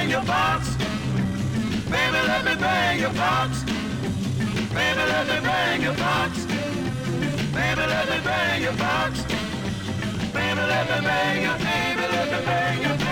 bang your box. Baby, let me bang your box. Baby, let me bang your box. Baby, let me bang your box. Baby, let me bang your, baby, let me bang your.